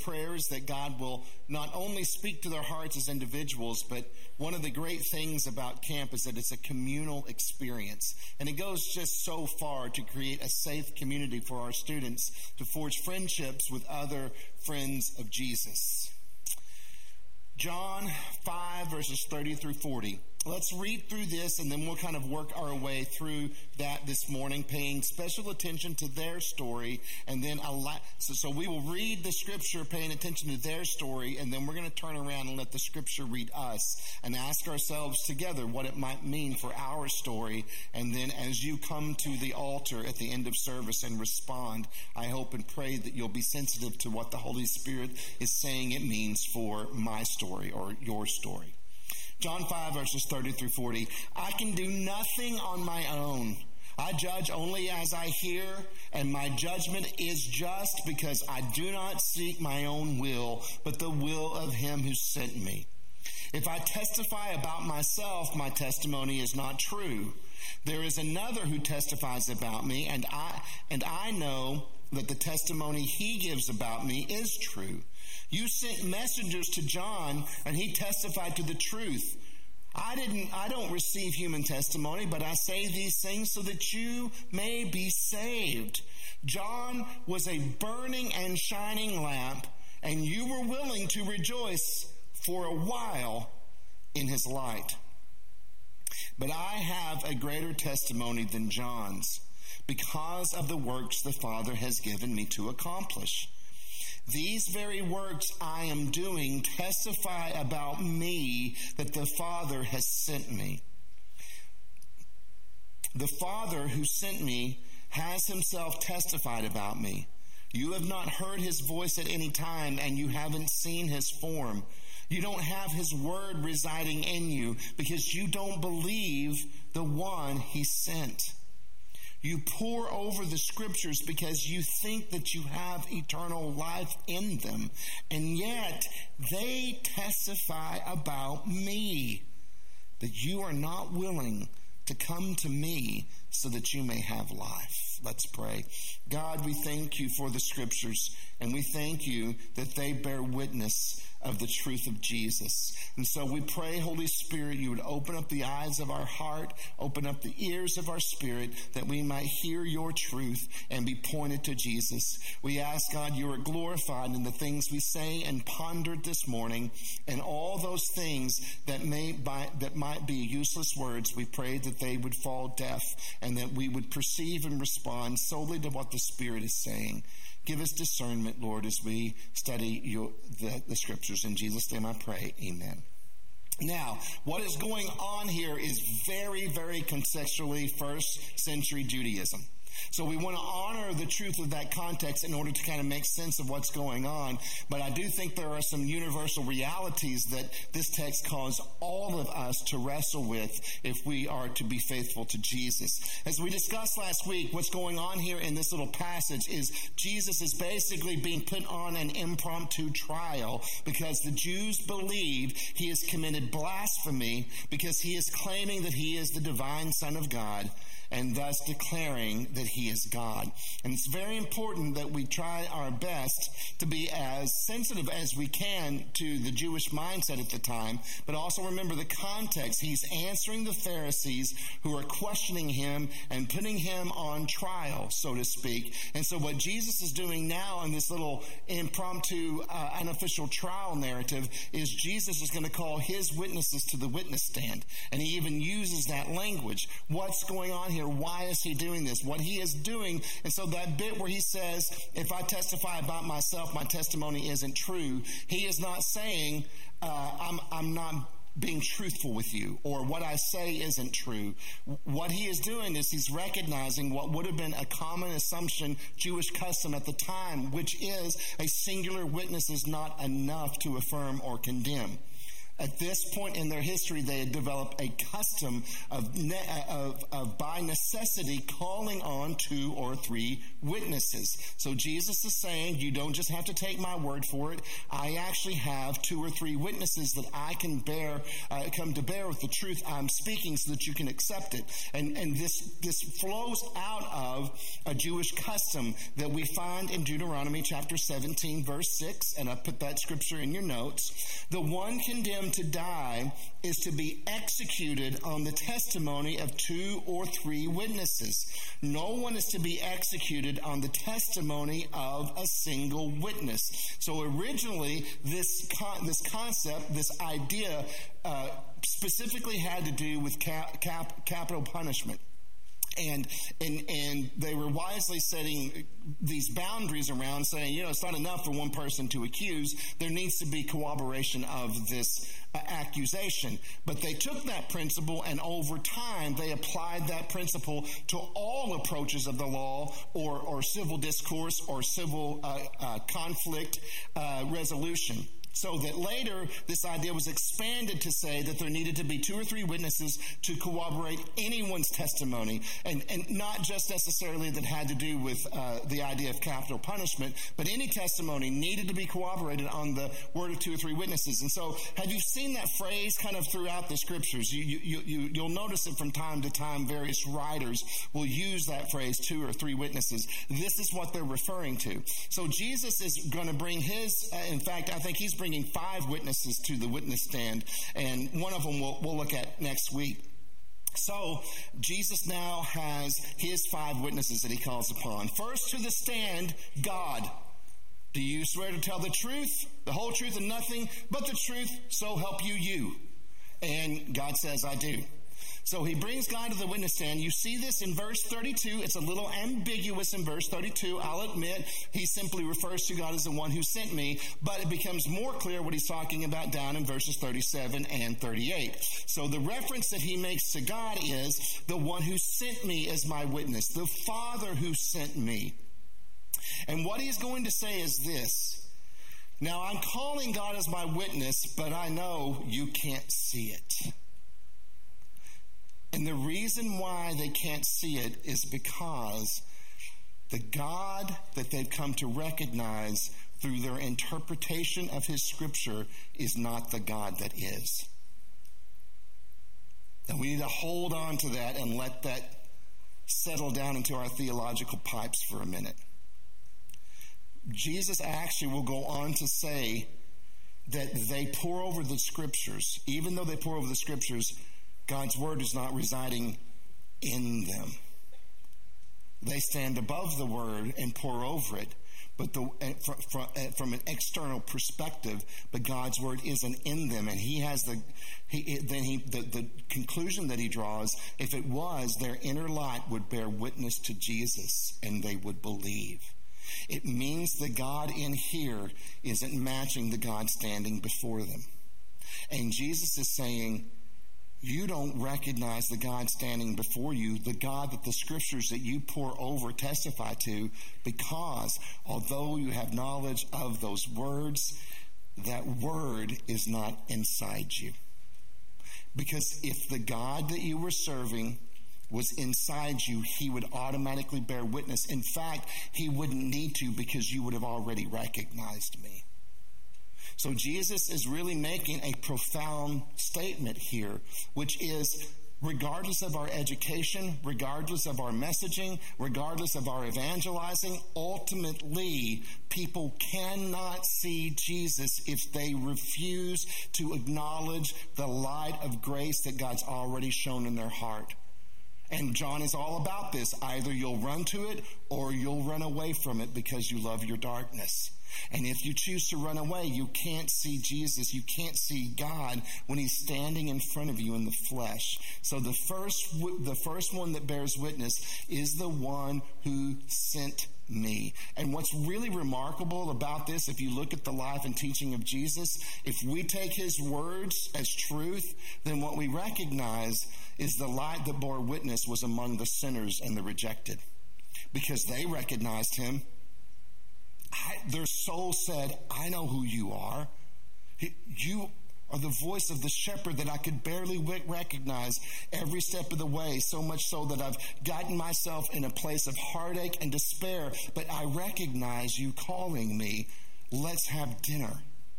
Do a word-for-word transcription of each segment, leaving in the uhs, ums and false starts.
prayer is that God will not only speak to their hearts as individuals, but one of the great things about camp is that it's a communal experience. And it goes just so far to create a safe community for our students to forge friendships with other friends of Jesus. John five, verses thirty through forty. Let's read through this, and then we'll kind of work our way through that this morning, paying special attention to their story. And then, allow, so, so we will read the scripture, paying attention to their story, and then we're going to turn around and let the scripture read us and ask ourselves together what it might mean for our story. And then as you come to the altar at the end of service and respond, I hope and pray that you'll be sensitive to what the Holy Spirit is saying it means for my story or your story. John five, verses thirty through forty. I can do nothing on my own. I judge only as I hear, and my judgment is just because I do not seek my own will, but the will of him who sent me. If I testify about myself, my testimony is not true. There is another who testifies about me, and I and I know that the testimony he gives about me is true. You sent messengers to John, and he testified to the truth. I didn't, I don't receive human testimony, but I say these things so that you may be saved. John was a burning and shining lamp, and you were willing to rejoice for a while in his light. But I have a greater testimony than John's, because of the works the Father has given me to accomplish. These very works I am doing testify about me that the Father has sent me. The Father who sent me has himself testified about me. You have not heard his voice at any time, and you haven't seen his form. You don't have his word residing in you because you don't believe the one he sent. You pore over the scriptures because you think that you have eternal life in them, and yet they testify about me, that you are not willing to come to me so that you may have life. Let's pray. God, we thank you for the scriptures, and we thank you that they bear witness of the truth of Jesus. And so we pray, Holy Spirit, you would open up the eyes of our heart, open up the ears of our spirit, that we might hear your truth and be pointed to Jesus. We ask, God, you are glorified in the things we say and pondered this morning, and all those things that may by, that might be useless words, we pray that they would fall deaf and that we would perceive and respond solely to what the Spirit is saying. Give us discernment, Lord, as we study your, the, the scriptures. In Jesus' name I pray, amen. Now, what is going on here is very, very contextually first century Judaism. So we want to honor the truth of that context in order to kind of make sense of what's going on. But I do think there are some universal realities that this text calls all of us to wrestle with if we are to be faithful to Jesus. As we discussed last week, what's going on here in this little passage is Jesus is basically being put on an impromptu trial because the Jews believe he has committed blasphemy because he is claiming that he is the divine Son of God, and thus declaring that he is God. And it's very important that we try our best to be as sensitive as we can to the Jewish mindset at the time, but also remember the context. He's answering the Pharisees who are questioning him and putting him on trial, so to speak. And so what Jesus is doing now in this little impromptu, uh, unofficial trial narrative is Jesus is going to call his witnesses to the witness stand. And he even uses that language. What's going on here? Why is he doing this? What he is doing, and so that bit where he says, if I testify about myself, my testimony isn't true, he is not saying, uh, I'm, I'm not being truthful with you, or what I say isn't true. What he is doing is he's recognizing what would have been a common assumption, Jewish custom at the time, which is a singular witness is not enough to affirm or condemn. At this point in their history, they had developed a custom of, ne- of, of by necessity calling on two or three witnesses. So Jesus is saying, you don't just have to take my word for it. I actually have two or three witnesses that I can bear, uh, come to bear with the truth I'm speaking so that you can accept it. And, and this, this flows out of a Jewish custom that we find in Deuteronomy chapter seventeen, verse six, and I put that scripture in your notes. The one condemned to die is to be executed on the testimony of two or three witnesses. No one is to be executed on the testimony of a single witness. So originally, this con- this concept, this idea, uh, specifically had to do with cap- cap- capital punishment. And, and and they were wisely setting these boundaries around saying, you know, it's not enough for one person to accuse. There needs to be corroboration of this uh, accusation. But they took that principle, and over time they applied that principle to all approaches of the law or, or civil discourse or civil uh, uh, conflict uh, resolution. So that later, this idea was expanded to say that there needed to be two or three witnesses to corroborate anyone's testimony. And, and not just necessarily that had to do with uh, the idea of capital punishment, but any testimony needed to be corroborated on the word of two or three witnesses. And so, have you seen that phrase kind of throughout the scriptures? You, you, you, you'll notice it from time to time. Various writers will use that phrase, two or three witnesses. This is what they're referring to. So Jesus is going to bring his, uh, in fact, I think he's bringing bringing five witnesses to the witness stand, and one of them we'll, we'll look at next week. So Jesus now has his five witnesses that he calls upon. First to the stand, God. Do you swear to tell the truth, the whole truth, and nothing but the truth, so help you you? And God says, I do. So he brings God to the witness stand. You see this in verse thirty-two. It's a little ambiguous in verse thirty-two. I'll admit he simply refers to God as the one who sent me, but it becomes more clear what he's talking about down in verses thirty-seven and thirty-eight. So the reference that he makes to God is the one who sent me as my witness, the Father who sent me. And what he's going to say is this. Now, I'm calling God as my witness, but I know you can't see it. And the reason why they can't see it is because the God that they've come to recognize through their interpretation of his scripture is not the God that is. And we need to hold on to that and let that settle down into our theological pipes for a minute. Jesus actually will go on to say that they pour over the scriptures. Even though they pour over the scriptures, God's word is not residing in them. They stand above the word and pour over it, but the, from, from an external perspective, but God's word isn't in them, and he has the he then he the, the conclusion that he draws. If it was, their inner light would bear witness to Jesus, and they would believe. It means the God in here isn't matching the God standing before them, and Jesus is saying, you don't recognize the God standing before you, the God that the scriptures that you pour over testify to, because although you have knowledge of those words, that word is not inside you. Because if the God that you were serving was inside you, he would automatically bear witness. In fact, he wouldn't need to, because you would have already recognized me. So Jesus is really making a profound statement here, which is, regardless of our education, regardless of our messaging, regardless of our evangelizing, ultimately, people cannot see Jesus if they refuse to acknowledge the light of grace that God's already shown in their heart. And John is all about this. Either you'll run to it or you'll run away from it because you love your darkness. And if you choose to run away, you can't see Jesus. You can't see God when he's standing in front of you in the flesh. So the first, the first one that bears witness is the one who sent me. And what's really remarkable about this, if you look at the life and teaching of Jesus, if we take his words as truth, then what we recognize is the light that bore witness was among the sinners and the rejected. Because they recognized him. I, their soul said, I know who you are. You, or the voice of the shepherd that I could barely recognize every step of the way, so much so that I've gotten myself in a place of heartache and despair, but I recognize you calling me. Let's have dinner.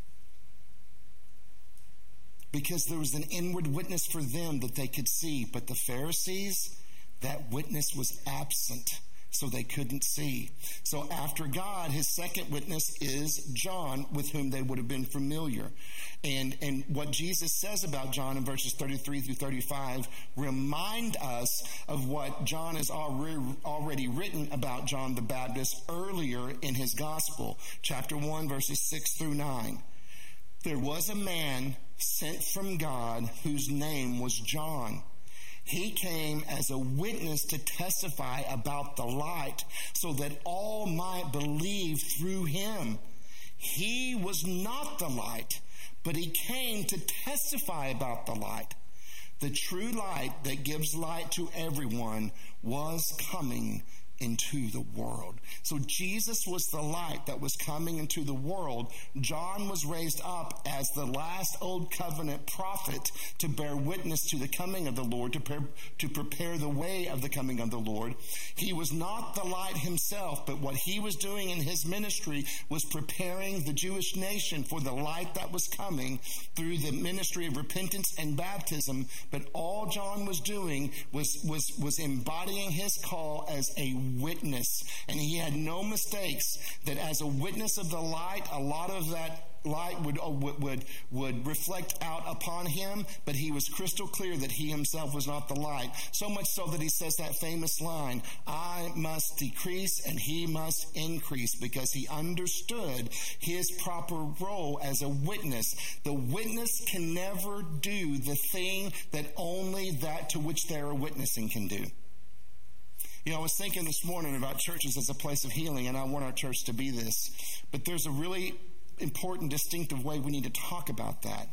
Because there was an inward witness for them that they could see, but the Pharisees, that witness was absent, so they couldn't see. So after God, his second witness is John, with whom they would have been familiar. And, and what Jesus says about John in verses thirty-three through thirty-five remind us of what John has already, already written about John the Baptist earlier in his gospel, chapter one, verses six through nine. There was a man sent from God whose name was John. He came as a witness to testify about the light, so that all might believe through him. He was not the light, but he came to testify about the light. The true light that gives light to everyone was coming into the world. So Jesus was the light that was coming into the world. John was raised up as the last old covenant prophet to bear witness to the coming of the Lord, to, pre- to prepare the way of the coming of the Lord. He was not the light himself, but what he was doing in his ministry was preparing the Jewish nation for the light that was coming through the ministry of repentance and baptism. But all John was doing was, was, was embodying his call as a witness, and he had no mistakes that as a witness of the light, a lot of that light would would would reflect out upon him, but he was crystal clear that he himself was not the light. So much so that he says that famous line, "I must decrease and he must increase," because he understood his proper role as a witness. The witness can never do the thing that only that to which they are witnessing can do. You know, I was thinking this morning about churches as a place of healing, and I want our church to be this. But there's a really important, distinctive way we need to talk about that.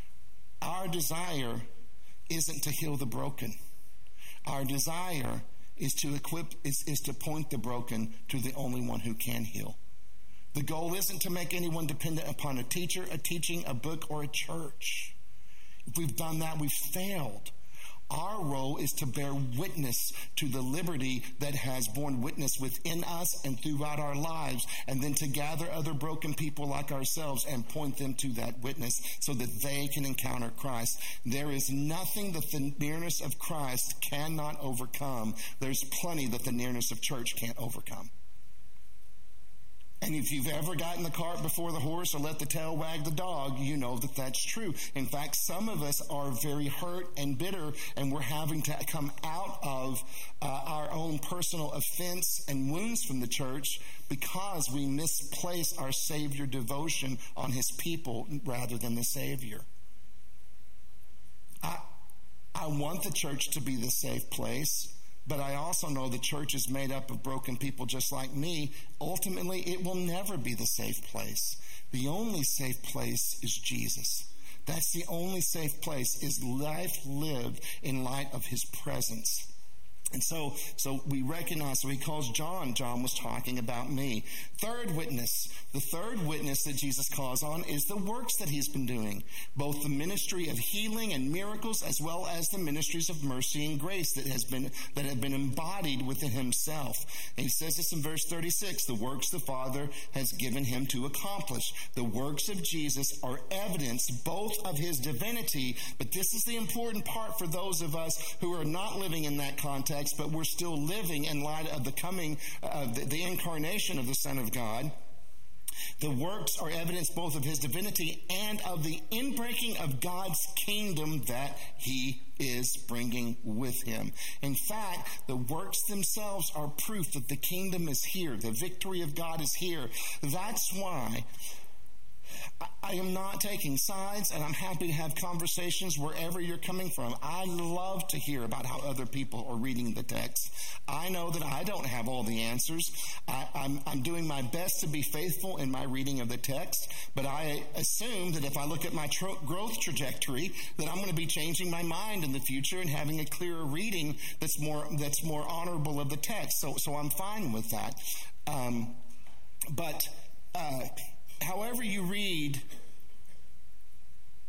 Our desire isn't to heal the broken. Our desire is to equip, is, is to point the broken to the only one who can heal. The goal isn't to make anyone dependent upon a teacher, a teaching, a book, or a church. If we've done that, we've failed. Our role is to bear witness to the liberty that has borne witness within us and throughout our lives, and then to gather other broken people like ourselves and point them to that witness so that they can encounter Christ. There is nothing that the nearness of Christ cannot overcome. There's plenty that the nearness of church can't overcome. And if you've ever gotten the cart before the horse or let the tail wag the dog, you know that that's true. In fact, some of us are very hurt and bitter, and we're having to come out of uh, our own personal offense and wounds from the church because we misplace our Savior devotion on his people rather than the Savior. I, I want the church to be the safe place. But I also know the church is made up of broken people just like me. Ultimately, it will never be the safe place. The only safe place is Jesus. That's the only safe place, is life lived in light of his presence. And so, so we recognize, so he calls John, John was talking about me. Third witness, the third witness that Jesus calls on is the works that he's been doing. Both the ministry of healing and miracles, as well as the ministries of mercy and grace that has been, that have been embodied within himself. And he says this in verse thirty-six, the works the Father has given him to accomplish. The works of Jesus are evidence both of his divinity, but this is the important part for those of us who are not living in that context, but we're still living in light of the coming, uh, the, the incarnation of the Son of God. The works are evidence both of his divinity and of the inbreaking of God's kingdom that he is bringing with him. In fact, the works themselves are proof that the kingdom is here. The victory of God is here. That's why I am not taking sides, and I'm happy to have conversations wherever you're coming from. I love to hear about how other people are reading the text. I know that I don't have all the answers. I, I'm, I'm doing my best to be faithful in my reading of the text, but I assume that if I look at my tro- growth trajectory, that I'm going to be changing my mind in the future and having a clearer reading that's more that's more honorable of the text. So, so I'm fine with that. Um, but. Uh, However you read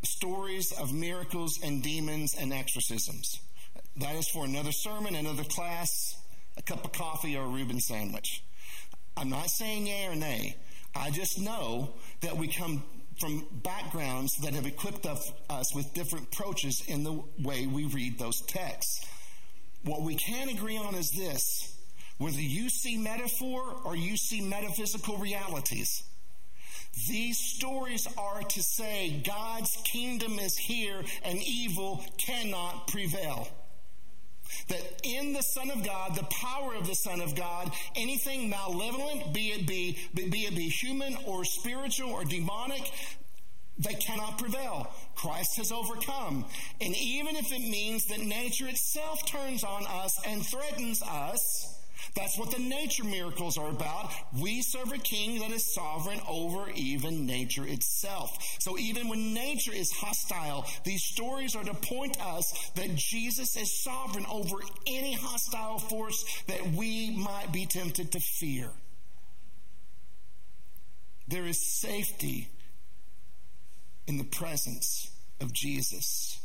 stories of miracles and demons and exorcisms. That is for another sermon, another class, a cup of coffee, or a Reuben sandwich. I'm not saying yay or nay. I just know that we come from backgrounds that have equipped us with different approaches in the way we read those texts. What we can agree on is this: whether you see metaphor or you see metaphysical realities, these stories are to say God's kingdom is here and evil cannot prevail. That in the Son of God, the power of the Son of God, anything malevolent, be it be, be it be human or spiritual or demonic, they cannot prevail. Christ has overcome. And even if it means that nature itself turns on us and threatens us, that's what the nature miracles are about. We serve a king that is sovereign over even nature itself. So even when nature is hostile, these stories are to point us that Jesus is sovereign over any hostile force that we might be tempted to fear. There is safety in the presence of Jesus.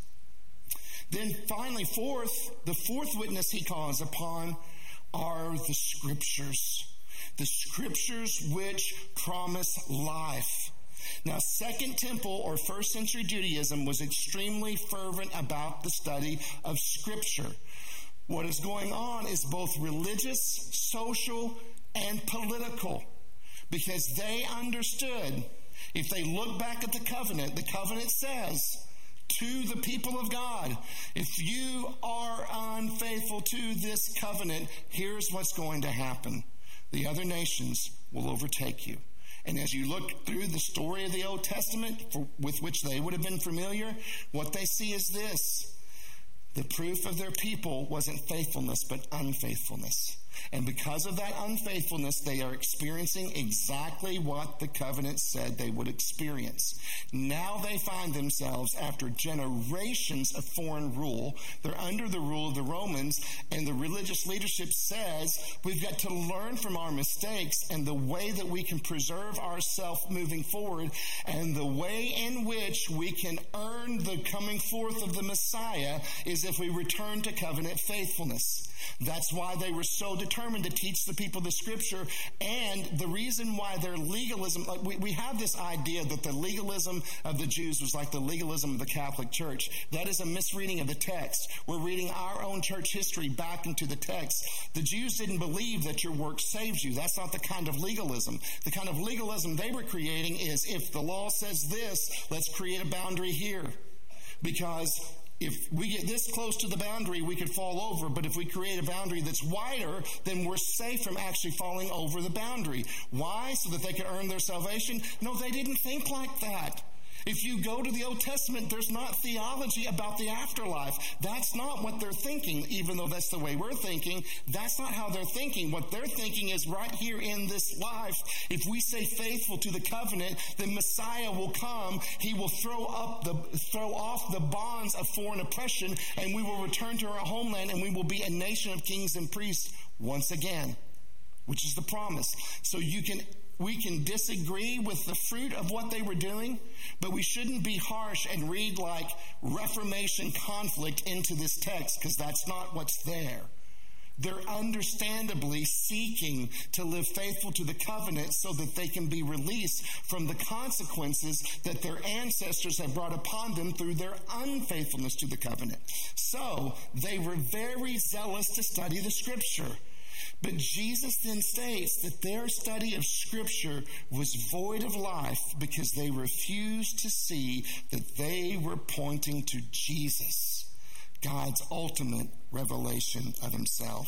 Then finally, fourth, the fourth witness he calls upon are the scriptures. The scriptures which promise life. Now, Second Temple or first century Judaism was extremely fervent about the study of scripture. What is going on is both religious, social, and political, because they understood, if they look back at the covenant, the covenant says to the people of God, if you are unfaithful to this covenant, here's what's going to happen. The other nations will overtake you. And as you look through the story of the Old Testament, for, with which they would have been familiar, what they see is this: the proof of their people wasn't faithfulness, but unfaithfulness. And because of that unfaithfulness, they are experiencing exactly what the covenant said they would experience. Now they find themselves, after generations of foreign rule, they're under the rule of the Romans, and the religious leadership says we've got to learn from our mistakes, and the way that we can preserve ourselves moving forward, and the way in which we can earn the coming forth of the Messiah is if we return to covenant faithfulness. That's why they were so determined to teach the people the scripture, and the reason why their legalism, like we, we have this idea that the legalism of the Jews was like the legalism of the Catholic Church. That is a misreading of the text. We're reading our own church history back into the text. The Jews didn't believe that your work saves you. That's not the kind of legalism. The kind of legalism they were creating is, if the law says this, let's create a boundary here. Because if we get this close to the boundary, we could fall over. But if we create a boundary that's wider, then we're safe from actually falling over the boundary. Why? So that they could earn their salvation? No, they didn't think like that. If you go to the Old Testament, there's not theology about the afterlife. That's not what they're thinking, even though that's the way we're thinking. That's not how they're thinking. What they're thinking is right here in this life. If we stay faithful to the covenant, then Messiah will come. He will throw up the throw off the bonds of foreign oppression, and we will return to our homeland, and we will be a nation of kings and priests once again, which is the promise. So you can We can disagree with the fruit of what they were doing, but we shouldn't be harsh and read like Reformation conflict into this text, because that's not what's there. They're understandably seeking to live faithful to the covenant so that they can be released from the consequences that their ancestors have brought upon them through their unfaithfulness to the covenant. So they were very zealous to study the scripture. But Jesus then states that their study of Scripture was void of life because they refused to see that they were pointing to Jesus, God's ultimate revelation of himself.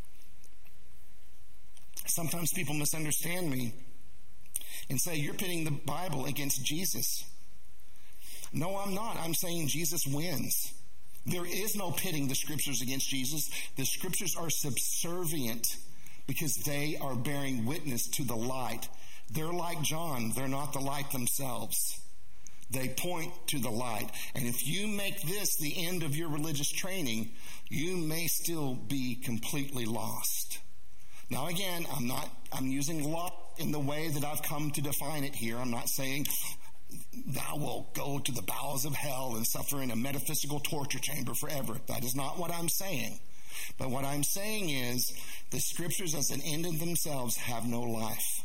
Sometimes people misunderstand me and say, you're pitting the Bible against Jesus. No, I'm not. I'm saying Jesus wins. There is no pitting the scriptures against Jesus. The scriptures are subservient because they are bearing witness to the light. They're like John. They're not the light themselves. They point to the light. And if you make this the end of your religious training, you may still be completely lost. Now again, I'm not, I'm using law in the way that I've come to define it here. I'm not saying thou wilt go to the bowels of hell and suffer in a metaphysical torture chamber forever. That is not what I'm saying. But what I'm saying is the scriptures as an end in themselves have no life.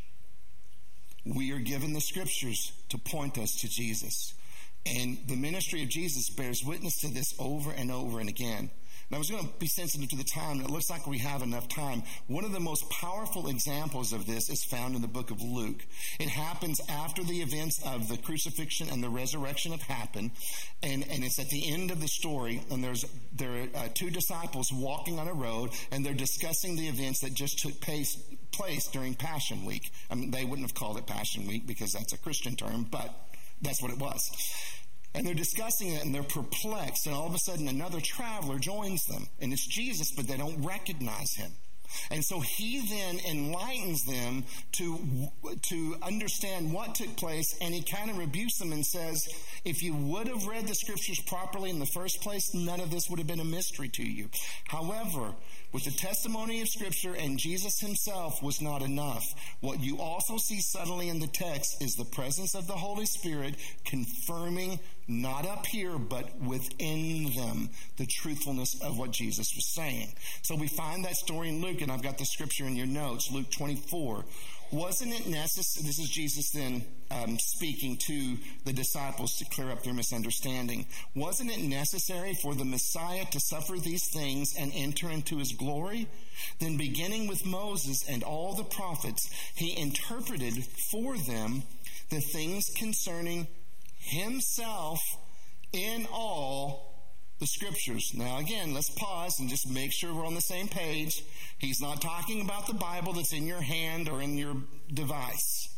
We are given the scriptures to point us to Jesus. And the ministry of Jesus bears witness to this over and over and again. And I was going to be sensitive to the time, and it looks like we have enough time. One of the most powerful examples of this is found in the book of Luke. It happens after the events of the crucifixion and the resurrection have happened, and, and it's at the end of the story, and there's there are uh, two disciples walking on a road, and they're discussing the events that just took place, place during Passion Week. I mean, they wouldn't have called it Passion Week because that's a Christian term, but that's what it was. And they're discussing it, and they're perplexed, and all of a sudden another traveler joins them. And it's Jesus, but they don't recognize him. And so he then enlightens them to, to understand what took place, and he kind of rebukes them and says, if you would have read the scriptures properly in the first place, none of this would have been a mystery to you. However, with the testimony of Scripture and Jesus himself was not enough. What you also see subtly in the text is the presence of the Holy Spirit confirming, not up here, but within them, the truthfulness of what Jesus was saying. So we find that story in Luke, and I've got the scripture in your notes, Luke twenty-four. Wasn't it necessary, this is Jesus then um, speaking to the disciples to clear up their misunderstanding. Wasn't it necessary for the Messiah to suffer these things and enter into his glory? Then beginning with Moses and all the prophets, he interpreted for them the things concerning himself in all the scriptures. Now again, let's pause and just make sure we're on the same page. He's not talking about the Bible that's in your hand or in your device.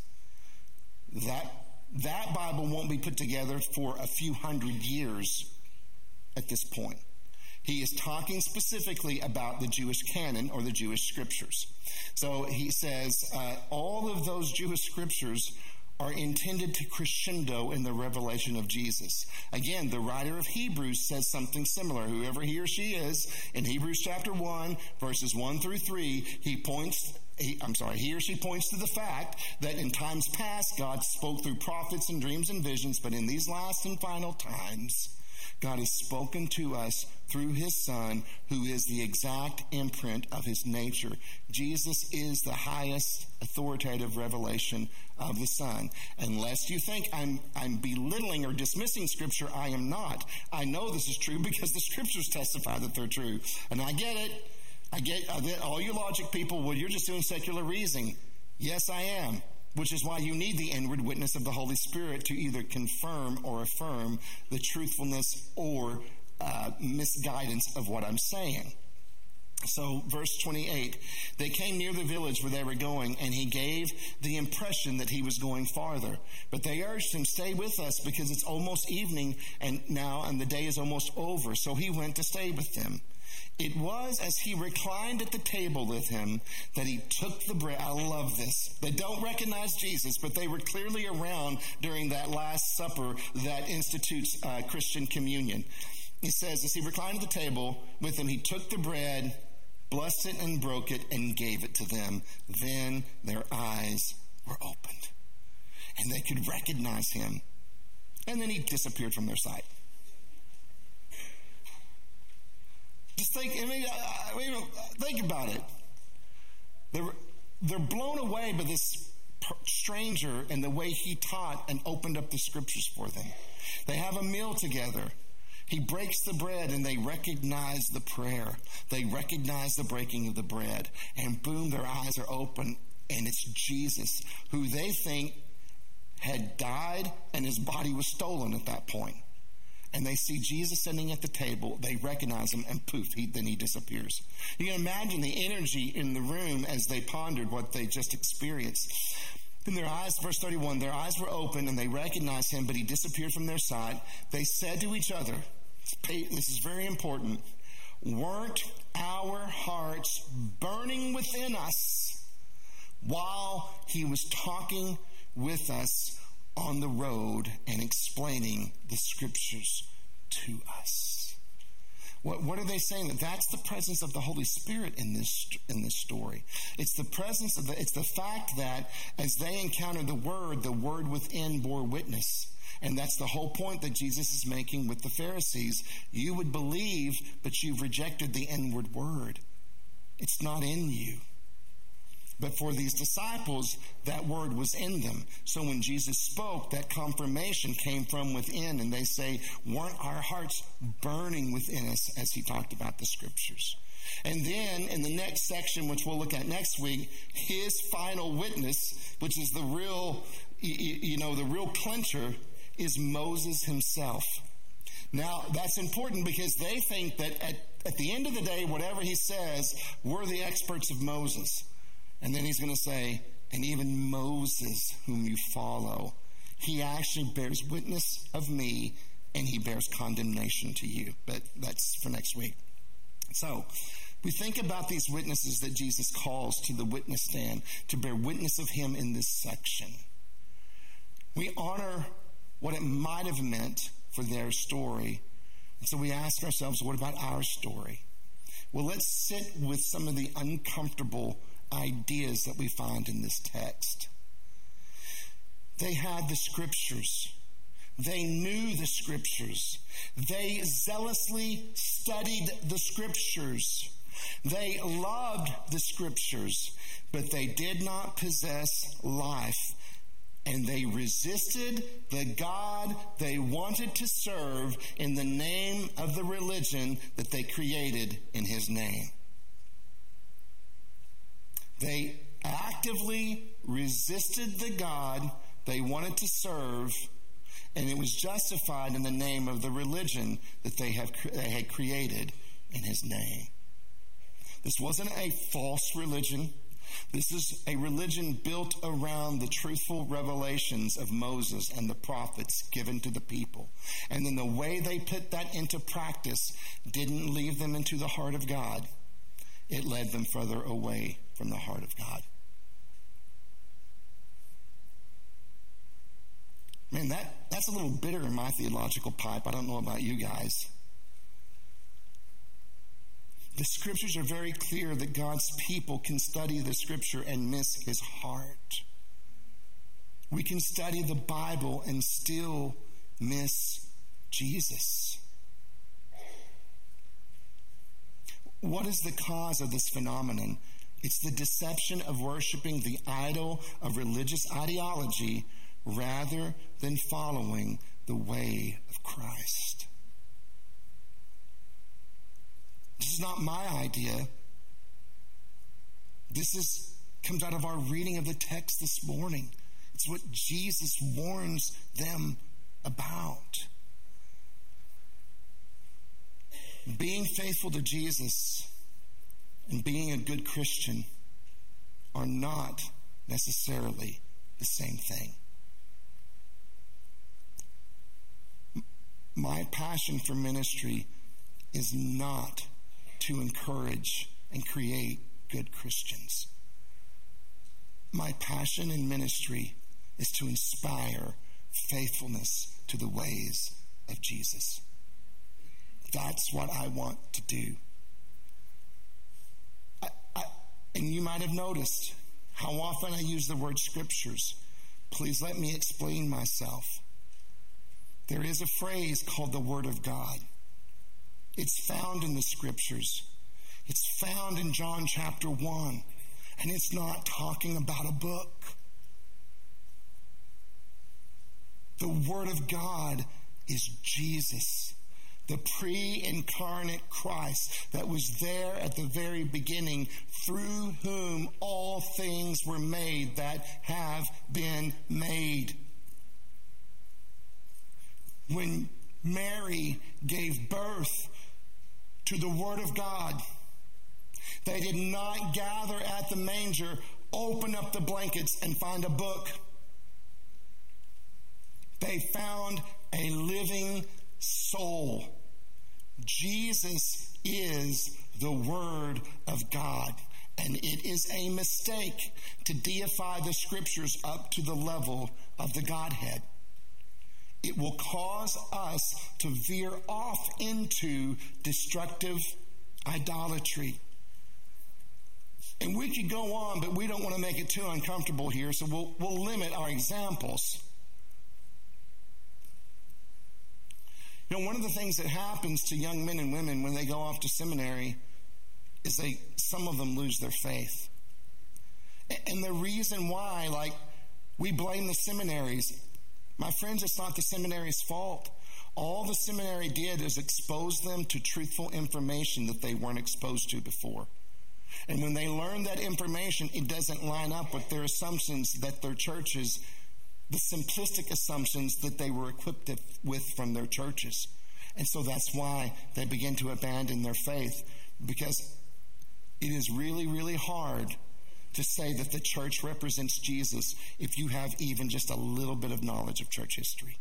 That, that Bible won't be put together for a few hundred years at this point. He is talking specifically about the Jewish canon or the Jewish scriptures. So he says, uh, all of those Jewish scriptures are intended to crescendo in the revelation of Jesus. Again, the writer of Hebrews says something similar. Whoever he or she is, in Hebrews chapter one, verses one through three, he points, he, I'm sorry, he or she points to the fact that in times past, God spoke through prophets and dreams and visions, but in these last and final times, God has spoken to us through his Son, who is the exact imprint of his nature. Jesus is the highest authoritative revelation of the Son. Unless you think I'm, I'm belittling or dismissing Scripture, I am not. I know this is true because the Scriptures testify that they're true. And I get it. I get, I get all you logic people, well, you're just doing secular reasoning. Yes, I am. Which is why you need the inward witness of the Holy Spirit to either confirm or affirm the truthfulness or uh, misguidance of what I'm saying. So, verse twenty-eight, they came near the village where they were going, and he gave the impression that he was going farther. But they urged him, stay with us, because it's almost evening and now, and the day is almost over. So he went to stay with them. It was as he reclined at the table with him that he took the bread. I love this. They don't recognize Jesus, but they were clearly around during that Last Supper that institutes uh, Christian communion. He says, as he reclined at the table with him, he took the bread, blessed it and broke it, and gave it to them. Then their eyes were opened, and they could recognize him. And then he disappeared from their sight. Just think, I mean, I mean, think about it. They're, they're blown away by this stranger and the way he taught and opened up the scriptures for them. They have a meal together. He breaks the bread and they recognize the prayer. They recognize the breaking of the bread. And boom, their eyes are open. And it's Jesus, who they think had died and his body was stolen at that point. And they see Jesus sitting at the table. They recognize him, and poof, he, then he disappears. You can imagine the energy in the room as they pondered what they just experienced. Then their eyes, verse thirty-one, their eyes were open, and they recognized him, but he disappeared from their sight. They said to each other, this is very important, weren't our hearts burning within us while he was talking with us on the road and explaining the scriptures to us? What, what are they saying? That that's the presence of the Holy Spirit in this in this story. It's the presence of the, it's the fact that as they encountered the Word, the Word within bore witness. And that's the whole point that Jesus is making with the Pharisees. You would believe, but you've rejected the inward Word. It's not in you. But for these disciples, that word was in them. So when Jesus spoke, that confirmation came from within. And they say, weren't our hearts burning within us as he talked about the scriptures? And then in the next section, which we'll look at next week, his final witness, which is the real, you know, the real clincher, is Moses himself. Now, that's important because they think that at, at the end of the day, whatever he says, we're the experts of Moses. And then he's going to say, and even Moses, whom you follow, he actually bears witness of me, and he bears condemnation to you. But that's for next week. So, we think about these witnesses that Jesus calls to the witness stand to bear witness of him in this section. We honor what it might have meant for their story. And so we ask ourselves, what about our story? Well, let's sit with some of the uncomfortable ideas that we find in this text. They had the scriptures. They knew the scriptures. They zealously studied the scriptures. They loved the scriptures, but they did not possess life. And they resisted the God they wanted to serve in the name of the religion that they created in his name. They actively resisted the God they wanted to serve, and it was justified in the name of the religion that they, have, they had created in his name. This wasn't a false religion. This is a religion built around the truthful revelations of Moses and the prophets given to the people. And then the way they put that into practice didn't lead them into the heart of God. It led them further away from the heart of God. Man, that, that's a little bitter in my theological pipe. I don't know about you guys. The scriptures are very clear that God's people can study the scripture and miss his heart. We can study the Bible and still miss Jesus. What is the cause of this phenomenon? It's the deception of worshiping the idol of religious ideology rather than following the way of Christ. This is not my idea. This is comes out of our reading of the text this morning. It's what Jesus warns them about. Being faithful to Jesus and being a good Christian are not necessarily the same thing. My passion for ministry is not to encourage and create good Christians. My passion in ministry is to inspire faithfulness to the ways of Jesus. That's what I want to do. I, I, and you might have noticed how often I use the word scriptures. Please let me explain myself. There is a phrase called the Word of God. It's found in the scriptures. It's found in John chapter one. And it's not talking about a book. The Word of God is Jesus, the pre-incarnate Christ that was there at the very beginning, through whom all things were made that have been made. When Mary gave birth to the Word of God, they did not gather at the manger, open up the blankets, and find a book. They found a living soul. Jesus is the Word of God. And it is a mistake to deify the scriptures up to the level of the Godhead. it will cause us to veer off into destructive idolatry. And we could go on, but we don't want to make it too uncomfortable here, so we'll, we'll limit our examples. You know, one of the things that happens to young men and women when they go off to seminary is they, some of them lose their faith. And the reason why, like, we blame the seminaries. My friends, it's not the seminary's fault. All the seminary did is expose them to truthful information that they weren't exposed to before. And when they learn that information, it doesn't line up with their assumptions that their churches, the simplistic assumptions that they were equipped with from their churches. And so that's why they begin to abandon their faith, because it is really, really hard to say that the church represents Jesus if you have even just a little bit of knowledge of church history.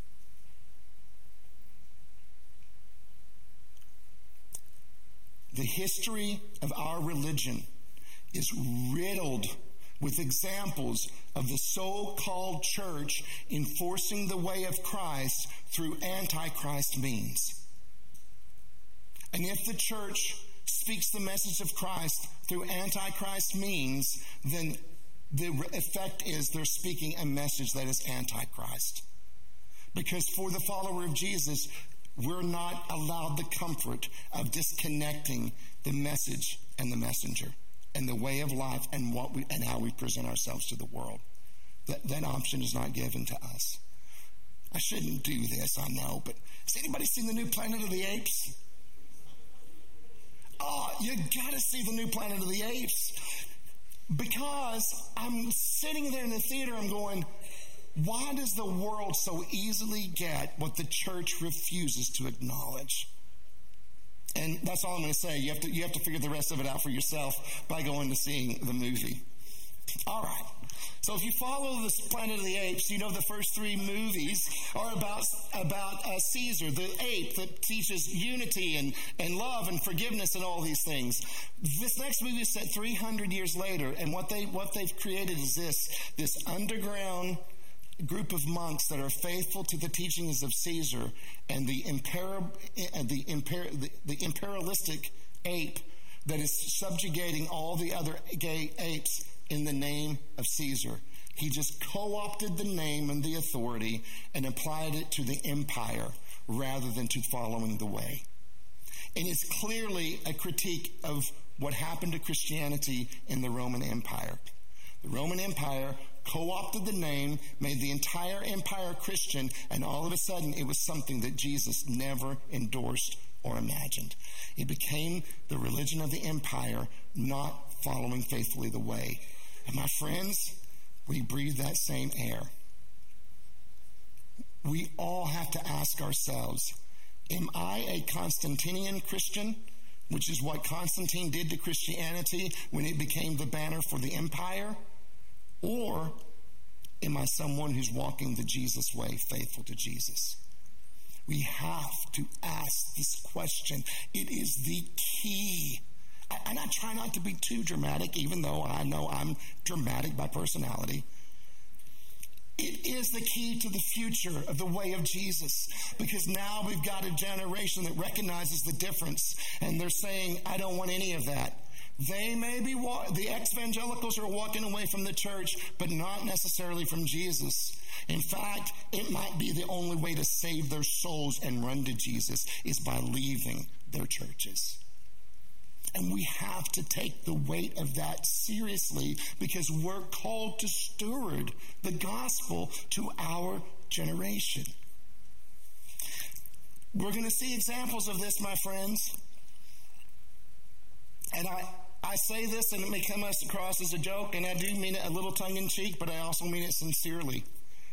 The history of our religion is riddled with examples of the so-called church enforcing the way of Christ through antichrist means. And if the church speaks the message of Christ through antichrist means, then the effect is they're speaking a message that is antichrist. Because for the follower of Jesus, we're not allowed the comfort of disconnecting the message and the messenger and the way of life and what we and how we present ourselves to the world. That, that option is not given to us. I shouldn't do this, I know, but has anybody seen the new Planet of the Apes? Oh, you got to see the new Planet of the Apes. Because I'm sitting there in the theater, I'm going, why does the world so easily get what the church refuses to acknowledge? And that's all I'm going to say. You have to, you have to figure the rest of it out for yourself by going to seeing the movie. All right. So if you follow this Planet of the Apes, you know the first three movies are about about uh, Caesar, the ape that teaches unity and, and love and forgiveness and all these things. This next movie is set three hundred years later, and what they what they've created is this this underground group of monks that are faithful to the teachings of Caesar and the imper the, imper the, the imperialistic ape that is subjugating all the other gay apes in the name of Caesar. He just co-opted the name and the authority and applied it to the empire rather than to following the way. And it's clearly a critique of what happened to Christianity in the Roman Empire. The Roman Empire co-opted the name, made the entire empire Christian, and all of a sudden it was something that Jesus never endorsed or imagined. It became the religion of the empire, not following faithfully the way. And my friends, we breathe that same air. We all have to ask ourselves, am I a Constantinian Christian, which is what Constantine did to Christianity when it became the banner for the empire? Or am I someone who's walking the Jesus way, faithful to Jesus? We have to ask this question. It is the key. And I try not to be too dramatic, even though I know I'm dramatic by personality. It is the key to the future of the way of Jesus, because now we've got a generation that recognizes the difference, and they're saying, I don't want any of that. They may be, wa- the ex-evangelicals are walking away from the church, but not necessarily from Jesus. In fact, it might be the only way to save their souls and run to Jesus is by leaving their churches. And we have to take the weight of that seriously, because we're called to steward the gospel to our generation. We're going to see examples of this, my friends. And I, I say this, and it may come across as a joke, and I do mean it a little tongue-in-cheek, but I also mean it sincerely.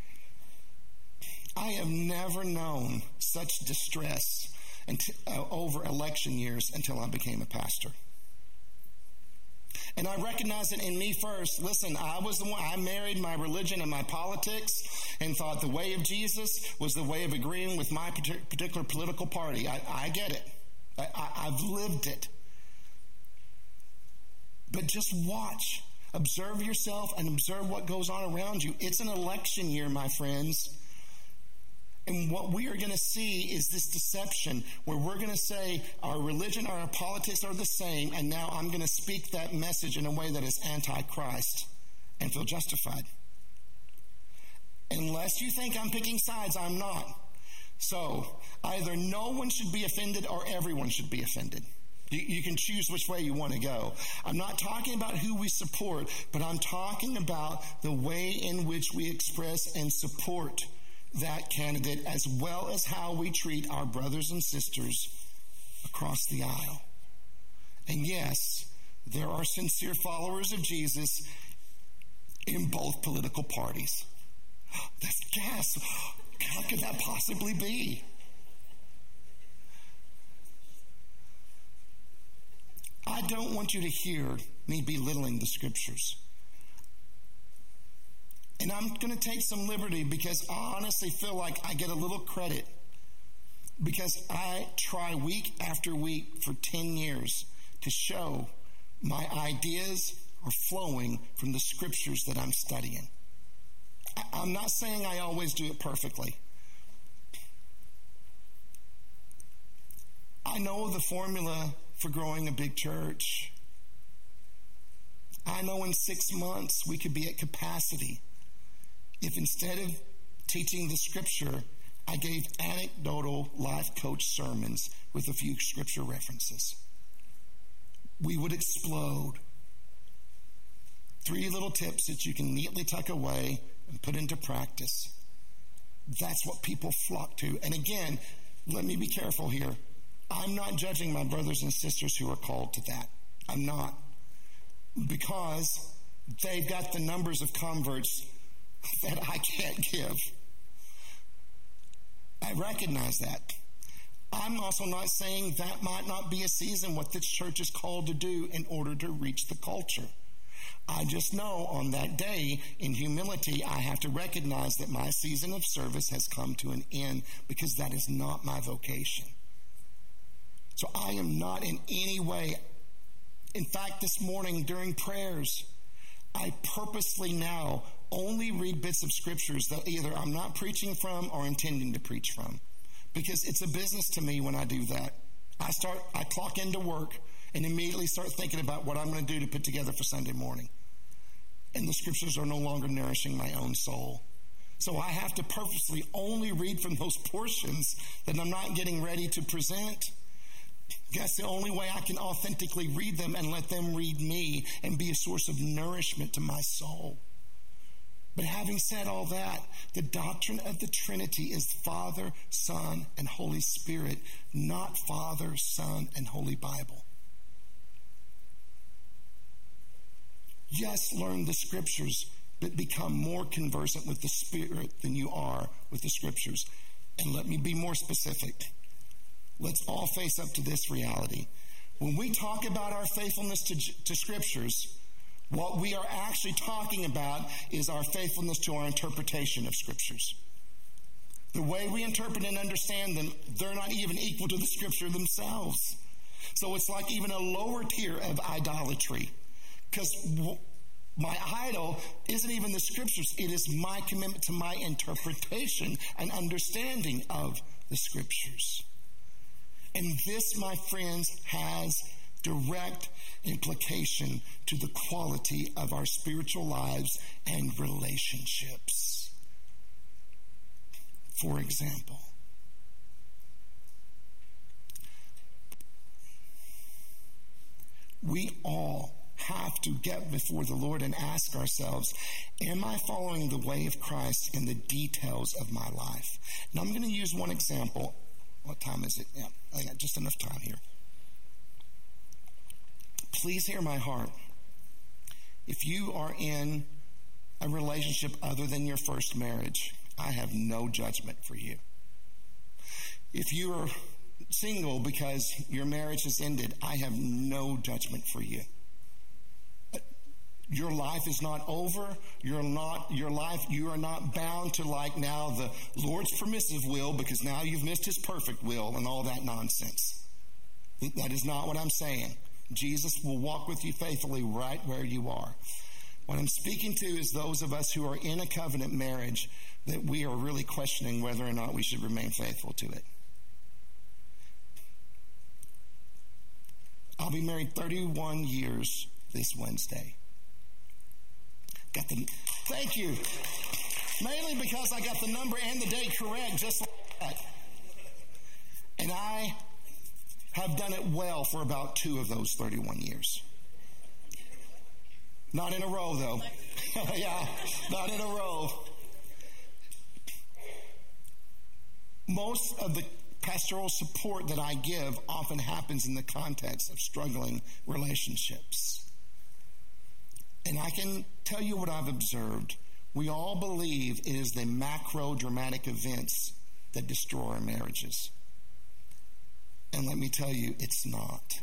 I have never known such distress Until, uh, over election years until I became a pastor. And I recognize it in me first. Listen, I was the one, I married my religion and my politics and thought the way of Jesus was the way of agreeing with my particular political party. I, I get it. I, I, I've lived it. But just watch. Observe yourself and observe what goes on around you. It's an election year, my friends. And what we are going to see is this deception where we're going to say our religion or our politics are the same, and now I'm going to speak that message in a way that is anti-Christ and feel justified. Unless you think I'm picking sides, I'm not. So either no one should be offended or everyone should be offended. You, you can choose which way you want to go. I'm not talking about who we support, but I'm talking about the way in which we express and support that candidate, as well as how we treat our brothers and sisters across the aisle. And yes, there are sincere followers of Jesus in both political parties. That's gas. How could that possibly be? I don't want you to hear me belittling the scriptures. And I'm going to take some liberty because I honestly feel like I get a little credit because I try week after week for ten years to show my ideas are flowing from the scriptures that I'm studying. I'm not saying I always do it perfectly. I know the formula for growing a big church. I know in six months we could be at capacity if instead of teaching the scripture, I gave anecdotal life coach sermons with a few scripture references. We would explode. Three little tips that you can neatly tuck away and put into practice. That's what people flock to. And again, let me be careful here. I'm not judging my brothers and sisters who are called to that. I'm not. Because they've got the numbers of converts that I can't give. I recognize that. I'm also not saying that might not be a season what this church is called to do in order to reach the culture. I just know on that day, in humility, I have to recognize that my season of service has come to an end because that is not my vocation. So I am not in any way. In fact, this morning during prayers, I purposely now only read bits of scriptures that either I'm not preaching from or intending to preach from. Because it's a business to me when I do that. I start, I clock into work and immediately start thinking about what I'm going to do to put together for Sunday morning. And the scriptures are no longer nourishing my own soul. So I have to purposely only read from those portions that I'm not getting ready to present. That's the only way I can authentically read them and let them read me and be a source of nourishment to my soul. But having said all that, the doctrine of the Trinity is Father, Son, and Holy Spirit, not Father, Son, and Holy Bible. Yes, learn the scriptures, but become more conversant with the Spirit than you are with the scriptures. And let me be more specific. Let's all face up to this reality. When we talk about our faithfulness to, to scriptures, what we are actually talking about is our faithfulness to our interpretation of scriptures. The way we interpret and understand them, they're not even equal to the scripture themselves. So it's like even a lower tier of idolatry. Because my idol isn't even the scriptures. It is my commitment to my interpretation and understanding of the scriptures. And this, my friends, has direct implication to the quality of our spiritual lives and relationships. For example, we all have to get before the Lord and ask ourselves, am I following the way of Christ in the details of my life? Now I'm going to use one example. What time is it? Yeah, I got just enough time here. Please hear my heart. If you are in a relationship other than your first marriage, I have no judgment for you. If you are single because your marriage has ended, I have no judgment for you. Your life is not over. You're not, your life, you are not bound to like now the Lord's permissive will because now you've missed his perfect will and all that nonsense. That is not what I'm saying. Jesus will walk with you faithfully right where you are. What I'm speaking to is those of us who are in a covenant marriage that we are really questioning whether or not we should remain faithful to it. I'll be married thirty-one years this Wednesday. Got the, thank you. Mainly because I got the number and the date correct, just like that. And I have done it well for about two of those thirty-one years. Not in a row, though. Yeah, not in a row. Most of the pastoral support that I give often happens in the context of struggling relationships. And I can tell you what I've observed. We all believe it is the macro dramatic events that destroy our marriages. And let me tell you, it's not.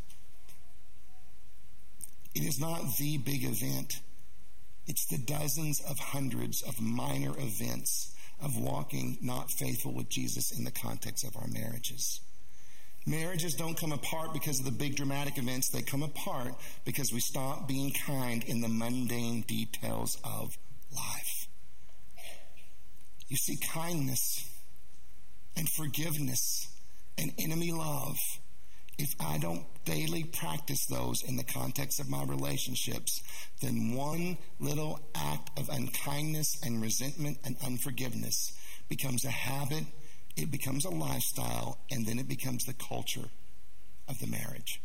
It is not the big event. It's the dozens of hundreds of minor events of walking not faithful with Jesus in the context of our marriages. Marriages don't come apart because of the big dramatic events. They come apart because we stop being kind in the mundane details of life. You see, kindness and forgiveness and enemy love, if I don't daily practice those in the context of my relationships, then one little act of unkindness and resentment and unforgiveness becomes a habit, it becomes a lifestyle, and then it becomes the culture of the marriage.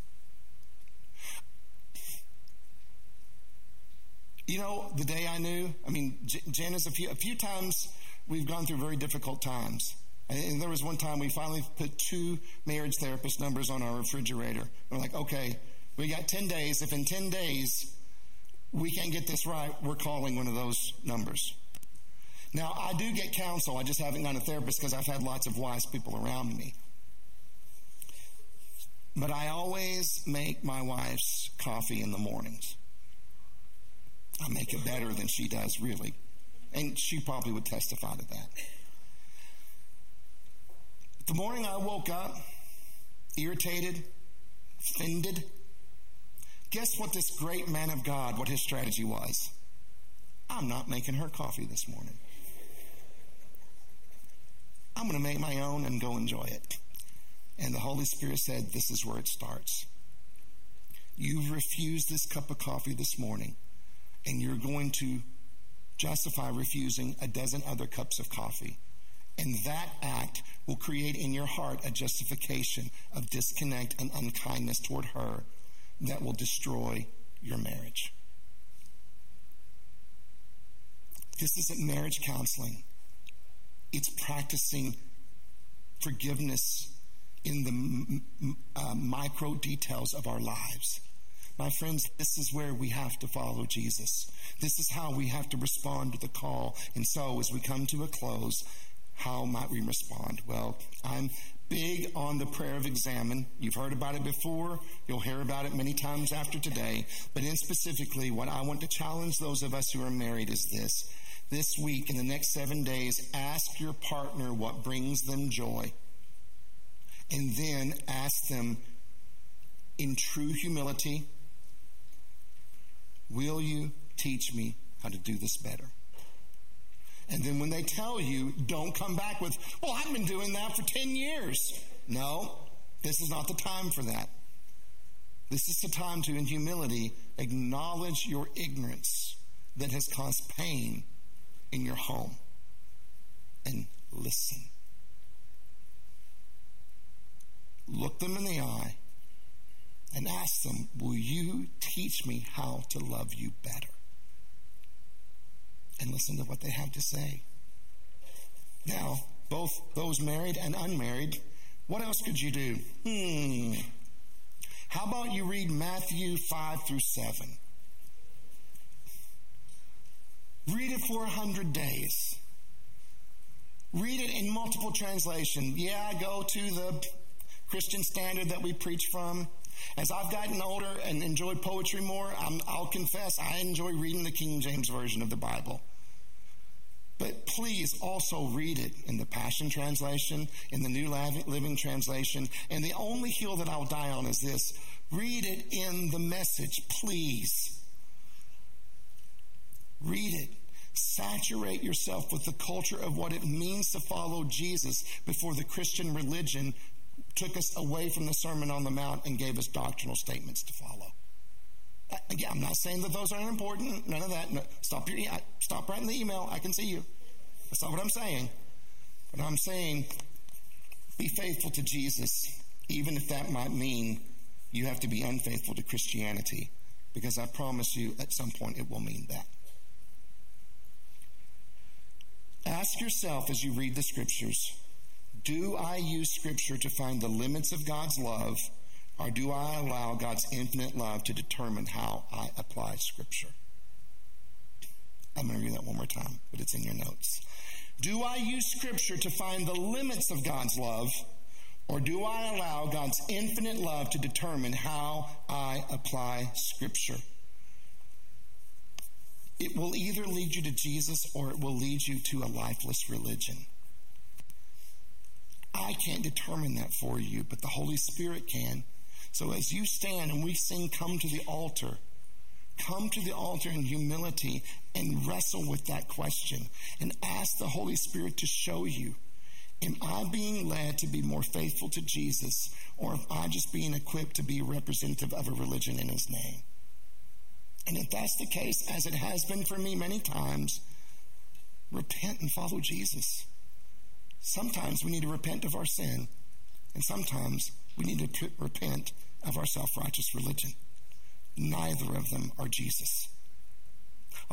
You know, the day I knew, I mean, Janice, a few, a few times we've gone through very difficult times. And there was one time we finally put two marriage therapist numbers on our refrigerator. We're like, okay, we got ten days. If in ten days we can't get this right, we're calling one of those numbers. Now, I do get counsel. I just haven't gone to a therapist because I've had lots of wise people around me. But I always make my wife's coffee in the mornings. I make it better than she does, really. And she probably would testify to that. The morning I woke up, irritated, offended, guess what this great man of God, what his strategy was? I'm not making her coffee this morning. I'm going to make my own and go enjoy it. And the Holy Spirit said, this is where it starts. You've refused this cup of coffee this morning, and you're going to justify refusing a dozen other cups of coffee. And that act will create in your heart a justification of disconnect and unkindness toward her that will destroy your marriage. This isn't marriage counseling. It's practicing forgiveness in the uh, micro details of our lives. My friends, this is where we have to follow Jesus. This is how we have to respond to the call. And so as we come to a close, how might we respond? Well, I'm big on the prayer of examine. You've heard about it before. You'll hear about it many times after today. But in specifically, what I want to challenge those of us who are married is this. This week, in the next seven days, ask your partner what brings them joy. And then ask them in true humility, will you teach me how to do this better? And then when they tell you, don't come back with, well, I've been doing that for ten years. No, this is not the time for that. This is the time to, in humility, acknowledge your ignorance that has caused pain in your home. And listen. Look them in the eye and ask them, will you teach me how to love you better? And listen to what they have to say. Now, both those married and unmarried, what else could you do? Hmm. How about you read Matthew five through seven? Read it for a hundred days. Read it in multiple translation. Yeah, go to the Christian Standard that we preach from. As I've gotten older and enjoyed poetry more, I'm, I'll confess I enjoy reading the King James Version of the Bible. But please also read it in the Passion Translation, in the New Living Translation. And the only hill that I'll die on is this. Read it in the Message, please. Read it. saturate yourself with the culture of what it means to follow Jesus before the Christian religion took us away from the Sermon on the Mount and gave us doctrinal statements to follow. Again, I'm not saying that those aren't important. None of that. No, stop your, stop writing the email. I can see you. That's not what I'm saying. But I'm saying be faithful to Jesus, even if that might mean you have to be unfaithful to Christianity, because I promise you at some point it will mean that. Ask yourself as you read the scriptures, do I use scripture to find the limits of God's love, or do I allow God's infinite love to determine how I apply scripture? I'm going to read that one more time, but it's in your notes. Do I use scripture to find the limits of God's love, or do I allow God's infinite love to determine how I apply scripture? It will either lead you to Jesus or it will lead you to a lifeless religion. I can't determine that for you, but the Holy Spirit can. So as you stand and we sing, come to the altar, come to the altar in humility and wrestle with that question and ask the Holy Spirit to show you, am I being led to be more faithful to Jesus, or am I just being equipped to be a representative of a religion in his name? And if that's the case, as it has been for me many times, repent and follow Jesus. Sometimes we need to repent of our sin, and sometimes we need to repent of our self-righteous religion. Neither of them are Jesus.